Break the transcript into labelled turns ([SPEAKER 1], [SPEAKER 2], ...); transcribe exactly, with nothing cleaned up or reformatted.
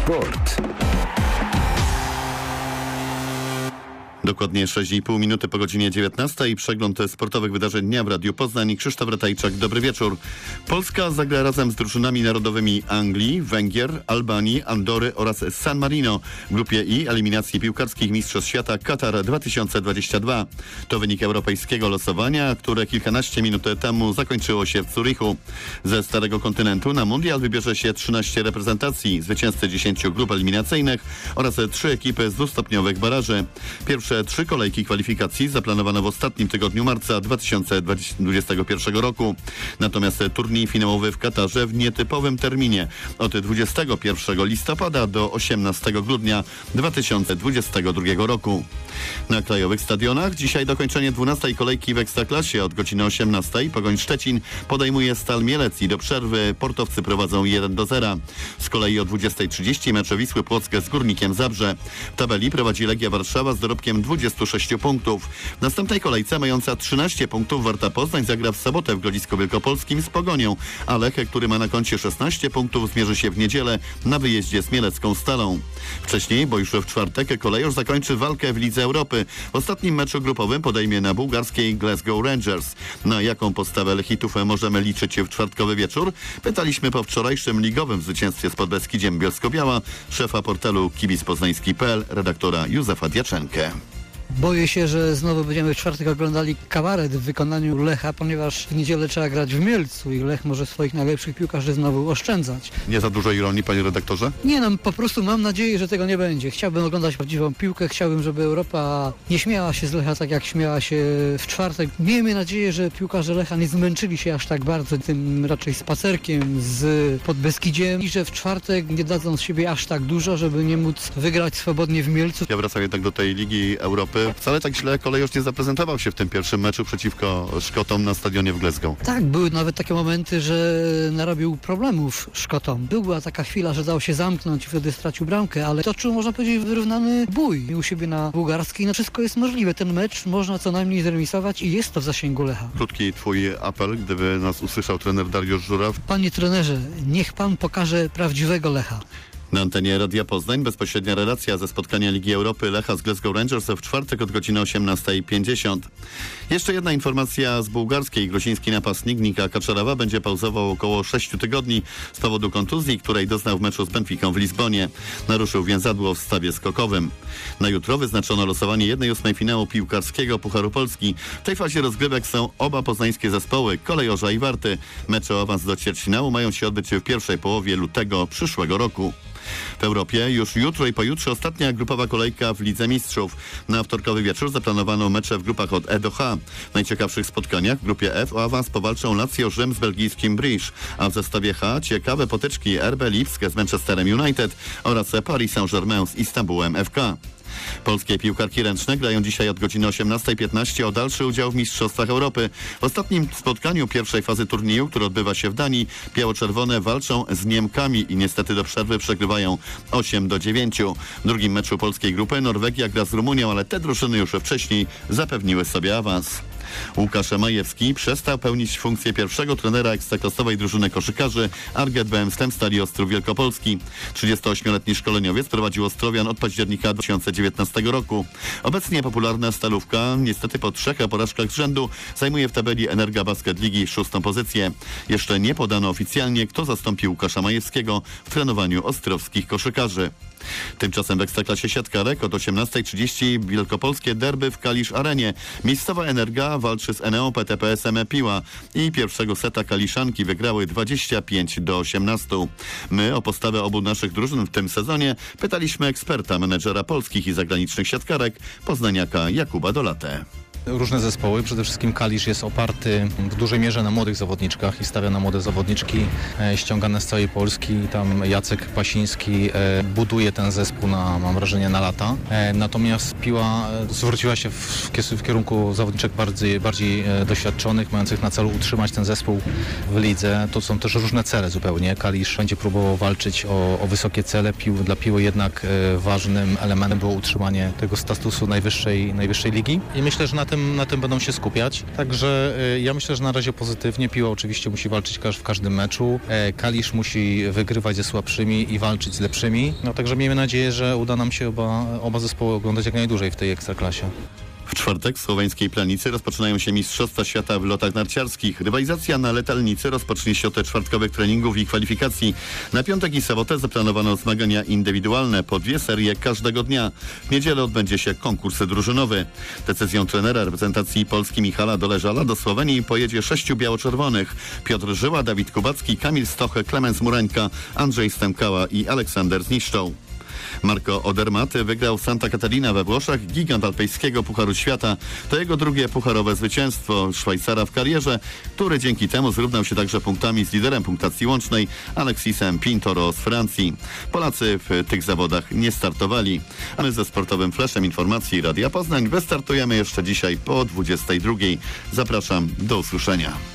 [SPEAKER 1] Sport. Dokładnie sześć i pół minuty po godzinie dziewiętnastej. Przegląd sportowych wydarzeń dnia w Radiu Poznań. Krzysztof Ratajczak, dobry wieczór. Polska zagra razem z drużynami narodowymi Anglii, Węgier, Albanii, Andory oraz San Marino w grupie I eliminacji piłkarskich Mistrzostw Świata Katar dwa tysiące dwadzieścia dwa. To wynik europejskiego losowania, które kilkanaście minut temu zakończyło się w Zurichu. Ze starego kontynentu na mundial wybierze się trzynaście reprezentacji, zwycięzcy dziesięciu grup eliminacyjnych oraz trzy ekipy z dwustopniowych baraży. Pierwsze trzy kolejki kwalifikacji zaplanowano w ostatnim tygodniu marca dwa tysiące dwudziestego pierwszego roku. Natomiast turniej finałowy w Katarze w nietypowym terminie od dwudziestego pierwszego listopada do osiemnastego grudnia dwa tysiące dwudziestego drugiego roku. Na krajowych stadionach dzisiaj dokończenie dwunastej kolejki w Ekstraklasie od godziny osiemnastej. Pogoń Szczecin podejmuje Stal Mielec i do przerwy portowcy prowadzą jeden do zera. Z kolei o dwudziestej trzydzieści mecze Wisły Płock z Górnikiem Zabrze. W tabeli prowadzi Legia Warszawa z dorobkiem dwudziestu sześciu punktów. W następnej kolejce mająca trzynaście punktów Warta Poznań zagra w sobotę w Grodzisku Wielkopolskim z Pogonią, a Lech, który ma na koncie szesnaście punktów, zmierzy się w niedzielę na wyjeździe z Mielecką Stalą. Wcześniej, bo już w czwartek, Kolejorz zakończy walkę w Lidze Europy. W ostatnim meczu grupowym podejmie na bułgarskiej Glasgow Rangers. Na jaką postawę Lechitów możemy liczyć w czwartkowy wieczór? Pytaliśmy po wczorajszym ligowym zwycięstwie z Podbeskidziem Bielsko-Biała szefa portalu kibic poznański kropka p l, redaktora Józefa Diaczenkę.
[SPEAKER 2] Boję się, że znowu będziemy w czwartek oglądali kabaret w wykonaniu Lecha, ponieważ w niedzielę trzeba grać w Mielcu i Lech może swoich najlepszych piłkarzy znowu oszczędzać.
[SPEAKER 1] Nie za dużo ironii, panie redaktorze?
[SPEAKER 2] Nie no, po prostu mam nadzieję, że tego nie będzie. Chciałbym oglądać prawdziwą piłkę, chciałbym, żeby Europa nie śmiała się z Lecha tak jak śmiała się w czwartek. Miejmy nadzieję, że piłkarze Lecha nie zmęczyli się aż tak bardzo tym raczej spacerkiem z Podbeskidziem i że w czwartek nie dadzą z siebie aż tak dużo, żeby nie móc wygrać swobodnie w Mielcu.
[SPEAKER 1] Ja wracam jednak do tej Ligi Europy. Wcale tak źle Kolejorz nie zaprezentował się w tym pierwszym meczu przeciwko Szkotom na stadionie w Glasgow.
[SPEAKER 2] Tak, były nawet takie momenty, że narobił problemów Szkotom. Była taka chwila, że dało się zamknąć i wtedy stracił bramkę, ale toczył, można powiedzieć, wyrównany bój u siebie na bułgarskiej. No wszystko jest możliwe. Ten mecz można co najmniej zremisować i jest to w zasięgu Lecha.
[SPEAKER 1] Krótki twój apel, gdyby nas usłyszał trener Dariusz Żuraw.
[SPEAKER 2] Panie trenerze, niech pan pokaże prawdziwego Lecha.
[SPEAKER 1] Na antenie Radia Poznań bezpośrednia relacja ze spotkania Ligi Europy Lecha z Glasgow Rangers w czwartek od godziny osiemnasta pięćdziesiąt. Jeszcze jedna informacja z bułgarskiej. Grosiński napastnik Nika Kaczarawa będzie pauzował około sześciu tygodni z powodu kontuzji, której doznał w meczu z Benficą w Lizbonie. Naruszył więzadło w stawie skokowym. Na jutro wyznaczono losowanie jednej ósmej finału piłkarskiego Pucharu Polski. W tej fazie rozgrywek są oba poznańskie zespoły, Kolejorza i Warty. Mecze o awans do ćwierćfinału mają się odbyć w pierwszej połowie lutego przyszłego roku. W Europie już jutro i pojutrze ostatnia grupowa kolejka w Lidze Mistrzów. Na wtorkowy wieczór zaplanowano mecze w grupach od E do H. W najciekawszych spotkaniach w grupie F o awans powalczą Lazio Rzym z belgijskim Bruges, a w zestawie H ciekawe potyczki R B Lipsk z Manchesterem United oraz Paris Saint-Germain z Istanbulem F K. Polskie piłkarki ręczne grają dzisiaj od godziny osiemnastej piętnaście o dalszy udział w Mistrzostwach Europy. W ostatnim spotkaniu pierwszej fazy turnieju, który odbywa się w Danii, biało-czerwone walczą z Niemkami i niestety do przerwy przegrywają osiem do dziewięciu. W drugim meczu polskiej grupy Norwegia gra z Rumunią, ale te drużyny już wcześniej zapewniły sobie awans. Łukasz Majewski przestał pełnić funkcję pierwszego trenera ekstraklasowej drużyny koszykarzy Arget B M Stem Stali Ostrów Wielkopolski. trzydziestoośmioletni szkoleniowiec prowadził Ostrowian od października dwa tysiące dziewiętnastego roku. Obecnie popularna Stalówka, niestety po trzech porażkach z rzędu, zajmuje w tabeli Energa Basket Ligi szóstą pozycję. Jeszcze nie podano oficjalnie, kto zastąpi Łukasza Majewskiego w trenowaniu ostrowskich koszykarzy. Tymczasem w Ekstraklasie siatkarek od osiemnastej trzydzieści wielkopolskie derby w Kalisz Arenie. Miejscowa Energa walczy z Eneą P T P S M Piła i pierwszego seta Kaliszanki wygrały dwadzieścia pięć do osiemnastu. My o postawę obu naszych drużyn w tym sezonie pytaliśmy eksperta, menedżera polskich i zagranicznych siatkarek, poznaniaka Jakuba Dolatę.
[SPEAKER 3] Różne zespoły, przede wszystkim Kalisz jest oparty w dużej mierze na młodych zawodniczkach i stawia na młode zawodniczki e, ściągane z całej Polski. Tam Jacek Pasiński e, buduje ten zespół na, mam wrażenie, na lata. E, natomiast Piła e, zwróciła się w, w kierunku zawodniczek bardziej, bardziej e, doświadczonych, mających na celu utrzymać ten zespół w lidze. To są też różne cele zupełnie. Kalisz będzie próbował walczyć o, o wysokie cele. Pił, dla Piły jednak e, ważnym elementem było utrzymanie tego statusu najwyższej, najwyższej ligi. I myślę, że na ten tym, na tym będą się skupiać. Także y, ja myślę, że na razie pozytywnie. Piła oczywiście musi walczyć każ- w każdym meczu. E, Kalisz musi wygrywać ze słabszymi i walczyć z lepszymi. No także miejmy nadzieję, że uda nam się oba, oba zespoły oglądać jak najdłużej w tej Ekstraklasie.
[SPEAKER 1] W czwartek w słoweńskiej Planicy rozpoczynają się Mistrzostwa Świata w lotach narciarskich. Rywalizacja na letalnicy rozpocznie się od czwartkowych treningów i kwalifikacji. Na piątek i sobotę zaplanowano zmagania indywidualne po dwie serie każdego dnia. W niedzielę odbędzie się konkurs drużynowy. Decyzją trenera reprezentacji Polski Michala Doleżala do Słowenii pojedzie sześciu biało-czerwonych. Piotr Żyła, Dawid Kubacki, Kamil Stoche, Klemens Murańka, Andrzej Stękała i Aleksander Zniszczą. Marco Odermaty wygrał Santa Caterina we Włoszech, gigant alpejskiego Pucharu Świata. To jego drugie pucharowe zwycięstwo Szwajcara w karierze, który dzięki temu zrównał się także punktami z liderem punktacji łącznej Alexisem Pintoro z Francji. Polacy w tych zawodach nie startowali. A my ze sportowym fleszem informacji Radia Poznań wystartujemy jeszcze dzisiaj po dwudziestej drugiej. Zapraszam, do usłyszenia.